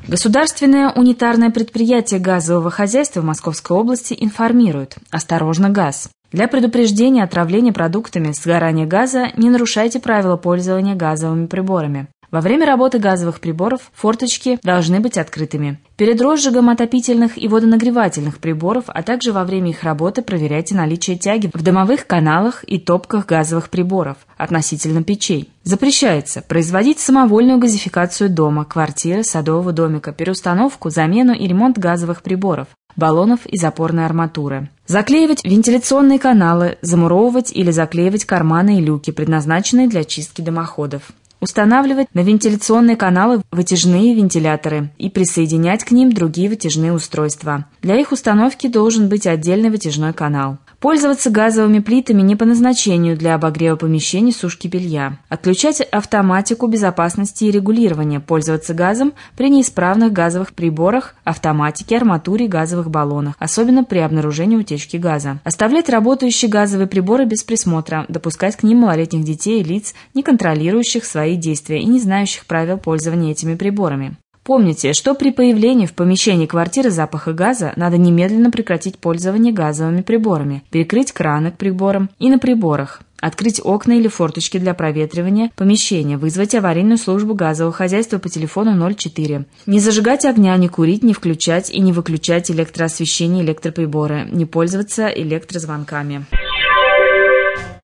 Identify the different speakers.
Speaker 1: Государственное унитарное предприятие газового хозяйства в Московской области информирует: осторожно, газ. Для предупреждения отравления продуктами сгорания газа не нарушайте правила пользования газовыми приборами. Во время работы газовых приборов форточки должны быть открытыми. Перед розжигом отопительных и водонагревательных приборов, а также во время их работы проверяйте наличие тяги в дымовых каналах и топках газовых приборов относительно печей. Запрещается производить самовольную газификацию дома, квартиры, садового домика, переустановку, замену и ремонт газовых приборов, баллонов и запорной арматуры. Заклеивать вентиляционные каналы, замуровывать или заклеивать карманы и люки, предназначенные для чистки дымоходов. Устанавливать на вентиляционные каналы вытяжные вентиляторы и присоединять к ним другие вытяжные устройства. Для их установки должен быть отдельный вытяжной канал. Пользоваться газовыми плитами не по назначению для обогрева помещений, сушки белья. Отключать автоматику безопасности и регулирования. Пользоваться газом при неисправных газовых приборах, автоматике, арматуре и газовых баллонах, особенно при обнаружении утечки газа. Оставлять работающие газовые приборы без присмотра, допускать к ним малолетних детей и лиц, не контролирующих свои действия и не знающих правил пользования этими приборами. Помните, что при появлении в помещении квартиры запаха газа надо немедленно прекратить пользование газовыми приборами, перекрыть краны к приборам и на приборах, открыть окна или форточки для проветривания помещения, вызвать аварийную службу газового хозяйства по телефону 04. Не зажигать огня, не курить, не включать и не выключать электроосвещение и электроприборы, не пользоваться электрозвонками.